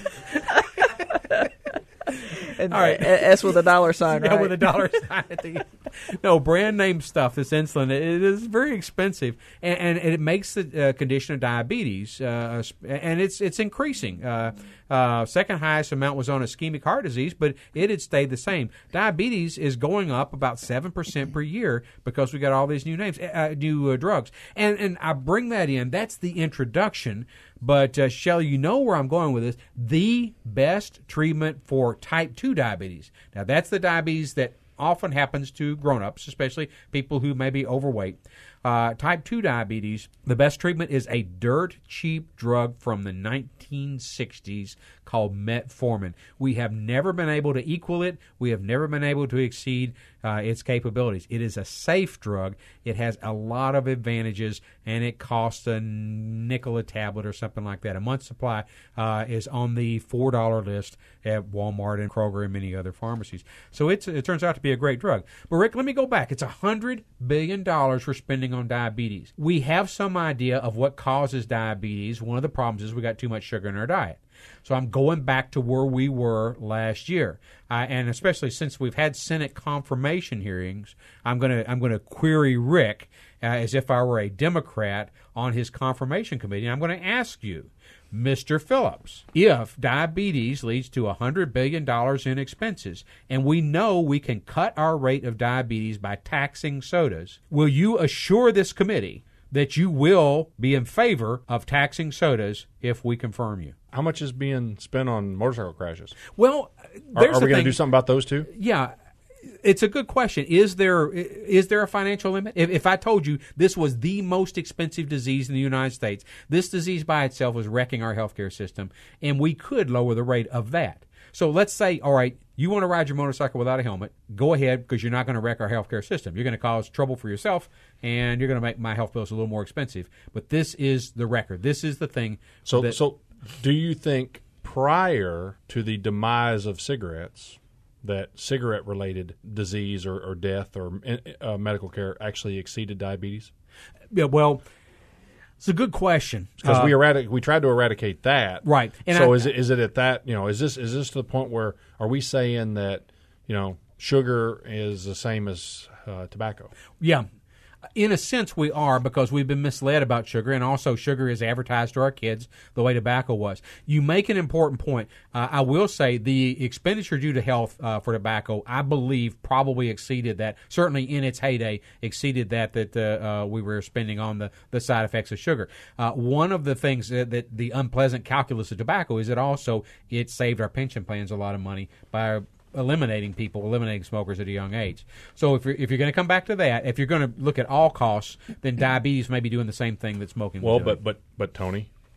And, All right. uh, S with a dollar sign, right? Yeah, with a dollar sign at the end. No, brand name stuff, this insulin, it is very expensive, and, and it makes the uh, condition of diabetes, uh, and it's it's increasing. Uh, uh, second highest amount was on ischemic heart disease, but it had stayed the same. Diabetes is going up about seven percent per year because we got all these new names, uh, new uh, drugs. And, and I bring that in. That's the introduction. But, uh, Shelley, you know where I'm going with this. The best treatment for type two diabetes. Now, that's the diabetes that often happens to grown-ups, especially people who may be overweight. Uh, type two diabetes, the best treatment is a dirt-cheap drug from the nineteen sixties called metformin. We have never been able to equal it. We have never been able to exceed uh, its capabilities. It is a safe drug. It has a lot of advantages, and it costs a nickel a tablet or something like that. A month's supply uh, is on the four dollar list at Walmart and Kroger and many other pharmacies. So it's, it turns out to be a great drug. But, Rick, let me go back. It's one hundred billion dollars we're spending on diabetes. We have some idea of what causes diabetes. One of the problems is we got too much sugar in our diet. So I'm going back to where we were last year, uh, and especially since we've had Senate confirmation hearings, I'm going to I'm going to query Rick uh, as if I were a Democrat on his confirmation committee. And I'm going to ask you, Mister Phillips, if diabetes leads to one hundred billion dollars in expenses, and we know we can cut our rate of diabetes by taxing sodas, will you assure this committee that you will be in favor of taxing sodas if we confirm you? How much is being spent on motorcycle crashes? Well, Are, there's are we the going to thing. do something about those two? Yeah. It's a good question. Is there is there a financial limit? If, if I told you this was the most expensive disease in the United States, this disease by itself is wrecking our healthcare system, and we could lower the rate of that. So let's say, all right, you want to ride your motorcycle without a helmet, go ahead, because you're not going to wreck our healthcare system. You're going to cause trouble for yourself, and you're going to make my health bills a little more expensive. But this is the record. This is the thing. So, that, so do you think prior to the demise of cigarettes that cigarette-related disease or, or death or uh, medical care actually exceeded diabetes? Yeah, well, it's a good question. Because uh, we eradic- we tried to eradicate that, right? And so I, is it is it at that, you know, is this is this to the point where are we saying that, you know, sugar is the same as uh, tobacco? Yeah. In a sense, we are, because we've been misled about sugar, and also sugar is advertised to our kids the way tobacco was. You make an important point. Uh, I will say the expenditure due to health uh, for tobacco, I believe, probably exceeded that, certainly in its heyday, exceeded that that uh, uh, we were spending on the, the side effects of sugar. Uh, one of the things that, that the unpleasant calculus of tobacco is that also it saved our pension plans a lot of money by eliminating people, eliminating smokers at a young age. So if you're, if you're going to come back to that, if you're going to look at all costs, then diabetes may be doing the same thing that smoking Well, was but doing. but but Tony,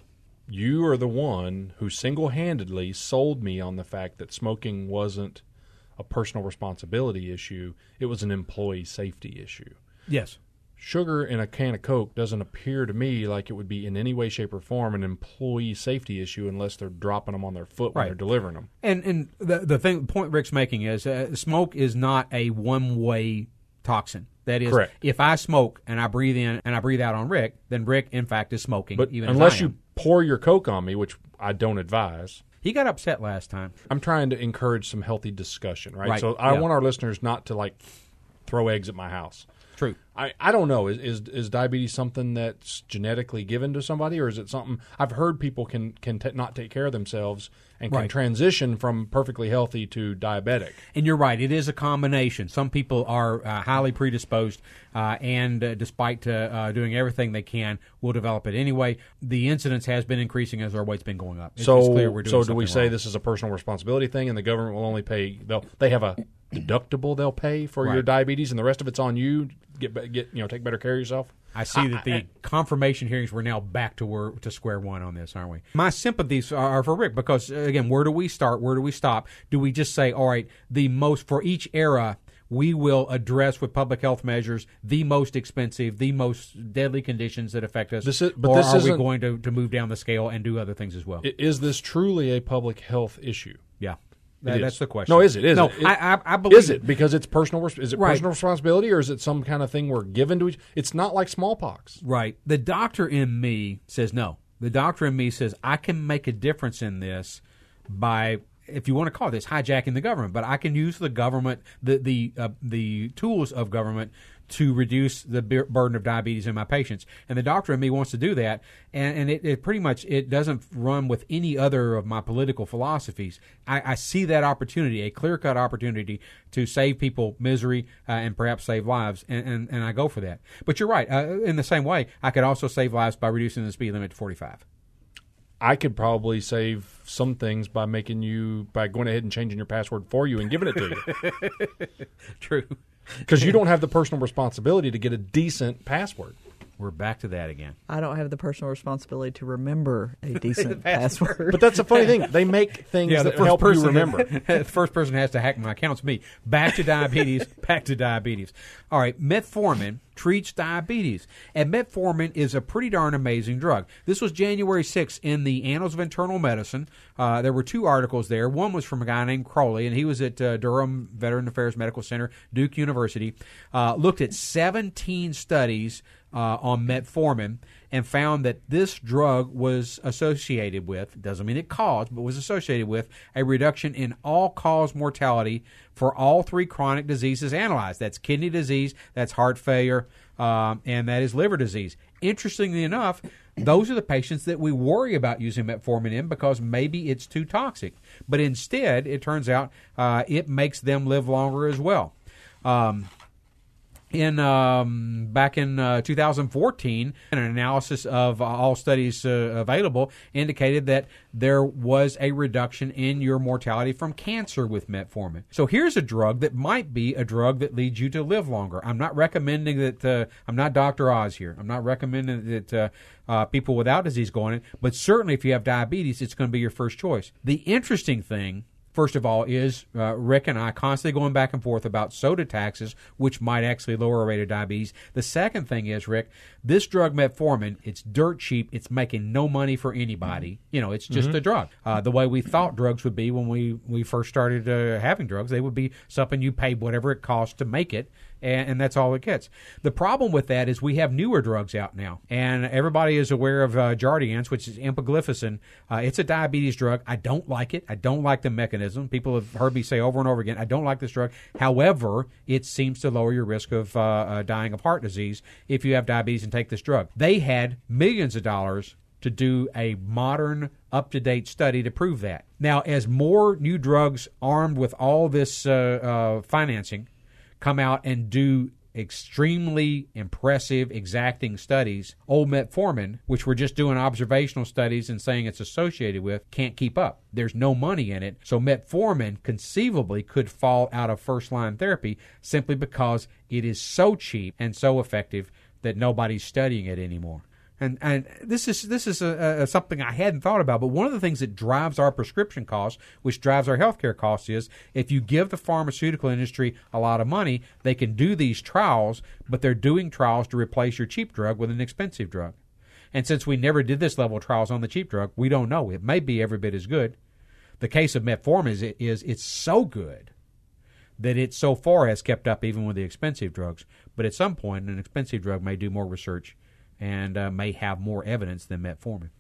you are the one who single-handedly sold me on the fact that smoking wasn't a personal responsibility issue. It was an employee safety issue. Yes. Sugar in a can of Coke doesn't appear to me like it would be in any way, shape, or form an employee safety issue unless they're dropping them on their foot when Right. they're delivering them. And and the the thing, the point Rick's making is uh, smoke is not a one-way toxin. That is, Correct. if I smoke and I breathe in and I breathe out on Rick, then Rick, in fact, is smoking. But even unless as I you am. pour your Coke on me, which I don't advise, He got upset last time. I'm trying to encourage some healthy discussion, right? Right, So I yeah. want our listeners not to, like, throw eggs at my house. True. I, I don't know. Is, is is diabetes something that's genetically given to somebody, or is it something I've heard people can can t- not take care of themselves and can Right. transition from perfectly healthy to diabetic? And you're right. It is a combination. Some people are uh, highly predisposed, uh, and uh, despite uh, uh, doing everything they can, will develop it anyway. The incidence has been increasing as our weight's been going up. It's, so it's clear we're doing so do we something say wrong. this is a personal responsibility thing, and the government will only pay? They'll they have a deductible they'll pay for your Right. diabetes, and the rest of it's on you. Get be- get you know take better care of yourself. I see that the confirmation hearings, we're now back to where, to square one on this, aren't we? My sympathies are for Rick because, again, where do we start? Where do we stop? Do we just say, all right, the most for each era, we will address with public health measures the most expensive, the most deadly conditions that affect us? This is- but or this are we isn't- going to, to move down the scale and do other things as well? I- Is this truly a public health issue? yeah. It That, is. that's the question. No, is it? Is no, it? It- I, I, I believe Is it because it's personal? res- Is it Right. personal responsibility, or is it some kind of thing we're given to each? It's not like smallpox. Right. The doctor in me says no. The doctor in me says I can make a difference in this by, if you want to call this hijacking the government, but I can use the government, the the uh, the tools of government to reduce the bur- burden of diabetes in my patients. And the doctor in me wants to do that, and, and it, it pretty much it doesn't run with any other of my political philosophies. I, I see that opportunity, a clear-cut opportunity to save people misery uh, and perhaps save lives, and, and, and I go for that. But you're right. Uh, in the same way, I could also save lives by reducing the speed limit to forty-five. I could probably save some things by making you by going ahead and changing your password for you and giving it to you True. because you don't have the personal responsibility to get a decent password. We're back to that again. I don't have the personal responsibility to remember a decent password. But that's the funny thing; they make things that help you remember. the first person has to hack my account's me. Back to diabetes. back to diabetes. All right, metformin treats diabetes, and metformin is a pretty darn amazing drug. This was January sixth in the Annals of Internal Medicine. Uh, there were two articles there. One was from a guy named Crowley, and he was at uh, Durham Veteran Affairs Medical Center, Duke University. Uh, looked at seventeen studies Uh, on metformin and found that this drug was associated with, doesn't mean it caused, but was associated with a reduction in all-cause mortality for all three chronic diseases analyzed. That's kidney disease, that's heart failure, um, and that is liver disease. Interestingly enough, those are the patients that we worry about using metformin in because maybe it's too toxic. But instead, it turns out uh, it makes them live longer as well. Um In um, back in uh, two thousand fourteen, an analysis of uh, all studies uh, available indicated that there was a reduction in your mortality from cancer with metformin. So here's a drug that might be a drug that leads you to live longer. I'm not recommending that. Uh, I'm not Doctor Oz here. I'm not recommending that uh, uh, people without disease go on it. But certainly, if you have diabetes, it's going to be your first choice. The interesting thing, first of all, is uh, Rick and I constantly going back and forth about soda taxes, which might actually lower our rate of diabetes. The second thing is, Rick, this drug metformin, it's dirt cheap. It's making no money for anybody. You know, it's just a drug. Uh, the way we thought drugs would be when we, we first started uh, having drugs, they would be something you paid whatever it costs to make it, and, and that's all it gets. The problem with that is we have newer drugs out now, and everybody is aware of uh, Jardiance, which is empagliflozin. Uh, it's a diabetes drug. I don't like it. I don't like the mechanism. People have heard me say over and over again, I don't like this drug. However, it seems to lower your risk of uh, uh, dying of heart disease if you have diabetes and take this drug. They had millions of dollars to do a modern, up-to-date study to prove that. Now, as more new drugs armed with all this uh, uh, financing come out and do extremely impressive, exacting studies, old metformin, which we're just doing observational studies and saying it's associated with, can't keep up. There's no money in it. So metformin conceivably could fall out of first-line therapy simply because it is so cheap and so effective that nobody's studying it anymore. And and this is this is a, a, something I hadn't thought about, but one of the things that drives our prescription costs, which drives our healthcare costs, is if you give the pharmaceutical industry a lot of money, they can do these trials, but they're doing trials to replace your cheap drug with an expensive drug. And since we never did this level of trials on the cheap drug, we don't know. It may be every bit as good. The case of metformin is, is it's so good that it so far has kept up even with the expensive drugs. But at some point, an expensive drug may do more research and uh, may have more evidence than metformin.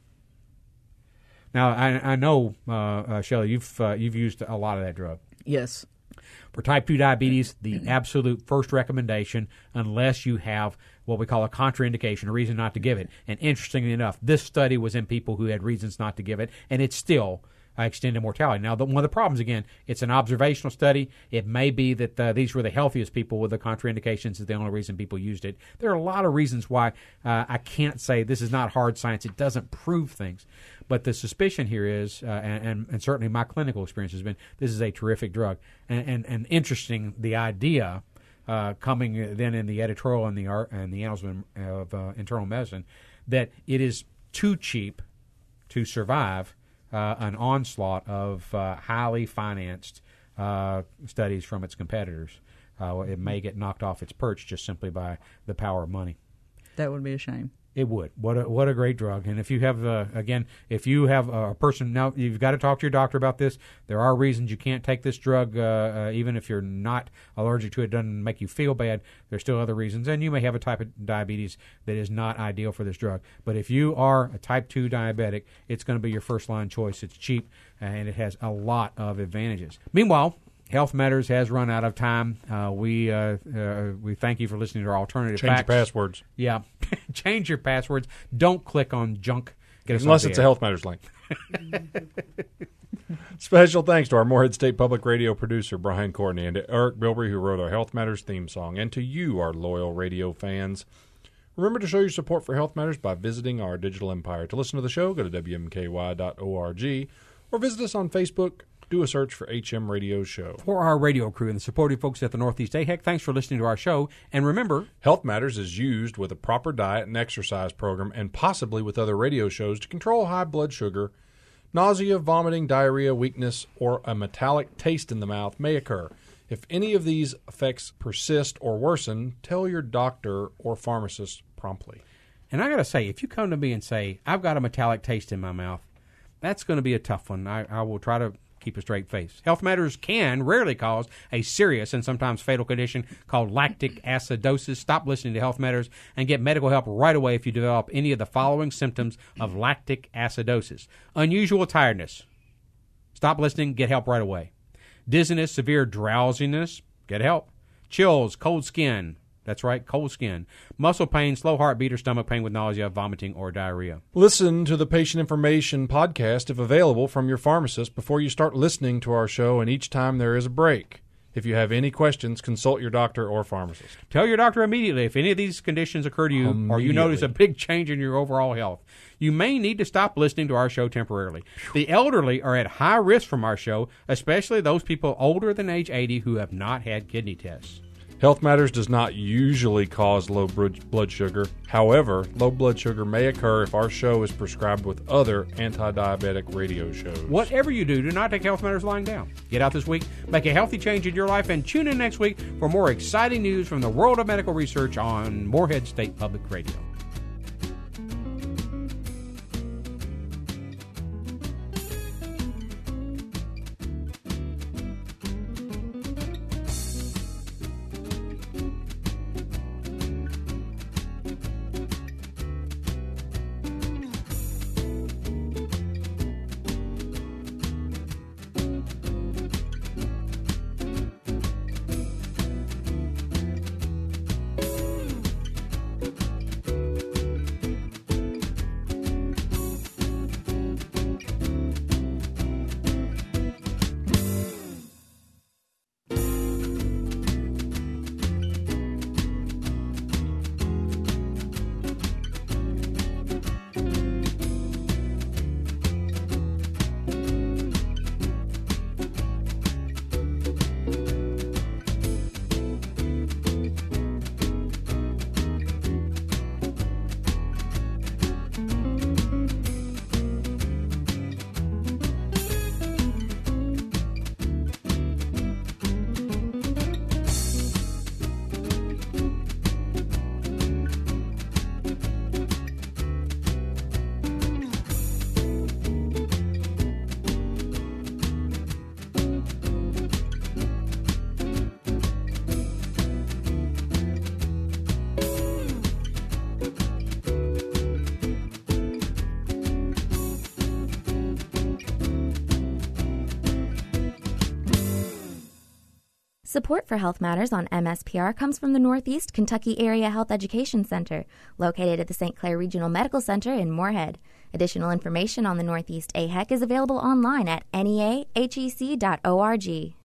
Now, I, I know, uh, uh, Shelley, you've uh, you've used a lot of that drug. Yes. For type two diabetes, the absolute first recommendation, unless you have what we call a contraindication, a reason not to give it. And interestingly enough, this study was in people who had reasons not to give it, and it's still uh, extended mortality. Now, the, one of the problems, again, it's an observational study. It may be that uh, these were the healthiest people with the contraindications is the only reason people used it. There are a lot of reasons why uh, I can't say this is not hard science. It doesn't prove things. But the suspicion here is, uh, and, and, and certainly my clinical experience has been, this is a terrific drug. And, and, and interesting, the idea uh, coming then in the editorial and the art and the Annals of, of uh, Internal Medicine, that it is too cheap to survive uh, an onslaught of uh, highly financed uh, studies from its competitors. Uh, it may get knocked off its perch just simply by the power of money. That would be a shame. It would. What a, what a great drug. And if you have, uh, again, if you have a person, now you've got to talk to your doctor about this. There are reasons you can't take this drug, uh, uh, even if you're not allergic to it, it doesn't make you feel bad. There's still other reasons. And you may have a type of diabetes that is not ideal for this drug. But if you are a type two diabetic, it's going to be your first line choice. It's cheap, and it has a lot of advantages. Meanwhile, Health Matters has run out of time. Uh, we uh, uh, we thank you for listening to our alternative Change facts. your passwords. Yeah. Change your passwords. Don't click on junk. Get us Unless off the it's a air. Health Matters link. Special thanks to our Morehead State Public Radio producer, Brian Courtney, and to Eric Bilbrey, who wrote our Health Matters theme song, and to you, our loyal radio fans. Remember to show your support for Health Matters by visiting our digital empire. To listen to the show, go to W M K Y dot org or visit us on Facebook. Do a search for H M Radio Show. For our radio crew and the supportive folks at the Northeast A H E C, thanks for listening to our show. And remember, Health Matters is used with a proper diet and exercise program and possibly with other radio shows to control high blood sugar. Nausea, vomiting, diarrhea, weakness, or a metallic taste in the mouth may occur. If any of these effects persist or worsen, tell your doctor or pharmacist promptly. and I got to say, if you come to me and say, I've got a metallic taste in my mouth, that's going to be a tough one. I, I will try to keep a straight face. Health Matters can rarely cause a serious and sometimes fatal condition called lactic acidosis. Stop listening to Health Matters and get medical help right away if you develop any of the following symptoms of lactic acidosis. Unusual tiredness. Stop listening, get help right away. Dizziness, severe drowsiness, get help. Chills, cold skin. That's right, cold skin. Muscle pain, slow heartbeat, or stomach pain with nausea, vomiting, or diarrhea. Listen to the Patient Information Podcast, if available, from your pharmacist before you start listening to our show, and each time there is a break. If you have any questions, consult your doctor or pharmacist. Tell your doctor immediately if any of these conditions occur to you or you notice a big change in your overall health. You may need to stop listening to our show temporarily. The elderly are at high risk from our show, especially those people older than age eighty who have not had kidney tests. Health Matters does not usually cause low blood sugar. However, low blood sugar may occur if our show is prescribed with other anti-diabetic radio shows. Whatever you do, do not take Health Matters lying down. Get out this week, make a healthy change in your life, and tune in next week for more exciting news from the world of medical research on Morehead State Public Radio. Support for Health Matters on M S P R comes from the Northeast Kentucky Area Health Education Center, located at the Saint Clair Regional Medical Center in Moorhead. Additional information on the Northeast A H E C is available online at N E A H E C dot org.